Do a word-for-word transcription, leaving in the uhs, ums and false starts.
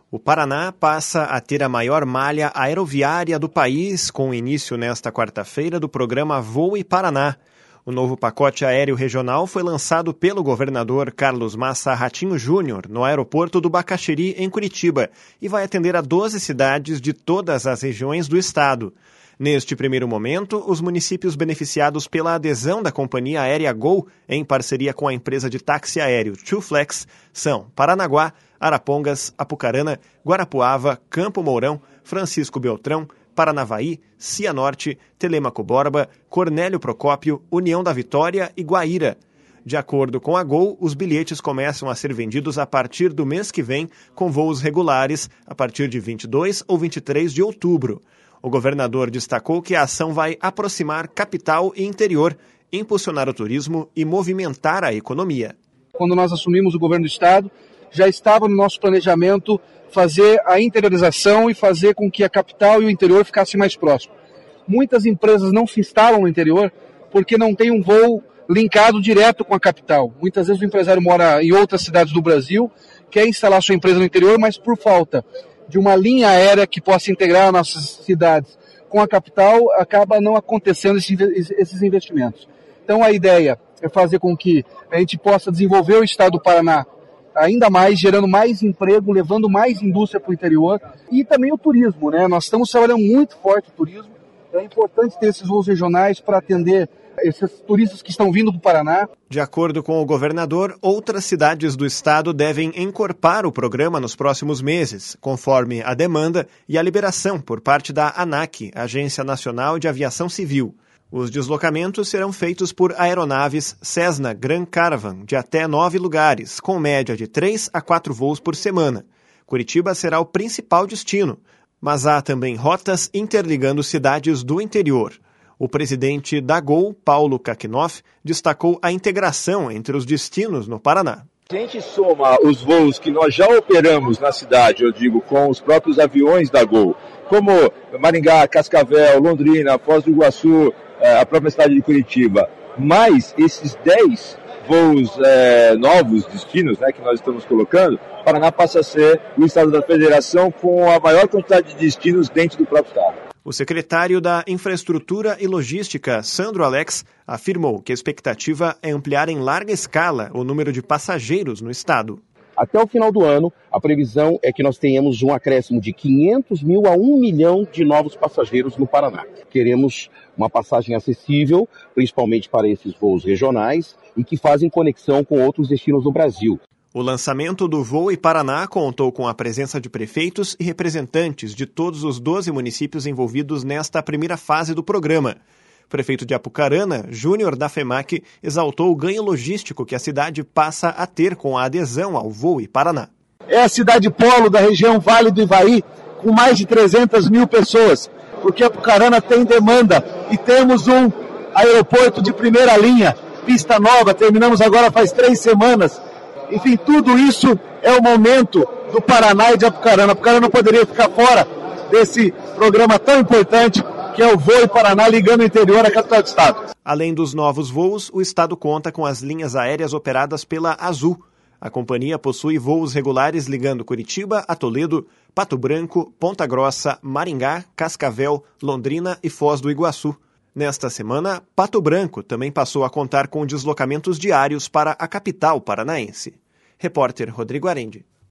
O Paraná passa a ter a maior malha aeroviária do país, com início nesta quarta-feira do programa Voe Paraná. O novo pacote aéreo regional foi lançado pelo governador Carlos Massa Ratinho Júnior no aeroporto do Bacaxiri, em Curitiba, e vai atender a doze cidades de todas as regiões do estado. Neste primeiro momento, os municípios beneficiados pela adesão da companhia aérea Gol, em parceria com a empresa de táxi aéreo TwoFlex, são Paranaguá, Arapongas, Apucarana, Guarapuava, Campo Mourão, Francisco Beltrão, Paranavaí, Cianorte, Telêmaco Borba, Cornélio Procópio, União da Vitória e Guaíra. De acordo com a Gol, os bilhetes começam a ser vendidos a partir do mês que vem, com voos regulares a partir de vinte e dois ou vinte e três de outubro. O governador destacou que a ação vai aproximar capital e interior, impulsionar o turismo e movimentar a economia. Quando nós assumimos o governo do estado, já estava no nosso planejamento fazer a interiorização e fazer com que a capital e o interior ficassem mais próximos. Muitas empresas não se instalam no interior porque não tem um voo linkado direto com a capital. Muitas vezes o empresário mora em outras cidades do Brasil, quer instalar sua empresa no interior, mas por falta de uma linha aérea que possa integrar nossas cidades com a capital, acaba não acontecendo esses investimentos. Então a ideia é fazer com que a gente possa desenvolver o estado do Paraná ainda mais, gerando mais emprego, levando mais indústria para o interior e também o turismo, né? Nós estamos trabalhando muito forte o turismo, é importante ter esses voos regionais para atender esses turistas que estão vindo para o Paraná. De acordo com o governador, outras cidades do estado devem encorpar o programa nos próximos meses, conforme a demanda e a liberação por parte da ANAC, Agência Nacional de Aviação Civil. Os deslocamentos serão feitos por aeronaves Cessna Grand Caravan de até nove lugares, com média de três a quatro voos por semana. Curitiba será o principal destino, mas há também rotas interligando cidades do interior. O presidente da Gol, Paulo Kakinoff, destacou a integração entre os destinos no Paraná. Se a gente soma os voos que nós já operamos na cidade, eu digo, com os próprios aviões da Gol, como Maringá, Cascavel, Londrina, Foz do Iguaçu, a própria cidade de Curitiba, mais esses dez voos é, novos destinos, né, que nós estamos colocando, o Paraná passa a ser o estado da federação com a maior quantidade de destinos dentro do próprio estado. O secretário da Infraestrutura e Logística, Sandro Alex, afirmou que a expectativa é ampliar em larga escala o número de passageiros no estado. Até o final do ano, a previsão é que nós tenhamos um acréscimo de quinhentos mil a um milhão de novos passageiros no Paraná. Queremos uma passagem acessível, principalmente para esses voos regionais, e que fazem conexão com outros destinos do Brasil. O lançamento do Voe Paraná contou com a presença de prefeitos e representantes de todos os doze municípios envolvidos nesta primeira fase do programa. O prefeito de Apucarana, Júnior da FEMAC, exaltou o ganho logístico que a cidade passa a ter com a adesão ao Voe Paraná. É a cidade polo da região Vale do Ivaí, com mais de trezentas mil pessoas, porque Apucarana tem demanda e temos um aeroporto de primeira linha, pista nova, terminamos agora faz três semanas. Enfim, tudo isso é o momento do Paraná e de Apucarana. Apucarana não poderia ficar fora desse programa tão importante que é o Voe Paraná, ligando o interior à capital do estado. Além dos novos voos, o estado conta com as linhas aéreas operadas pela Azul. A companhia possui voos regulares ligando Curitiba a Toledo, Pato Branco, Ponta Grossa, Maringá, Cascavel, Londrina e Foz do Iguaçu. Nesta semana, Pato Branco também passou a contar com deslocamentos diários para a capital paranaense. Repórter Rodrigo Arendi.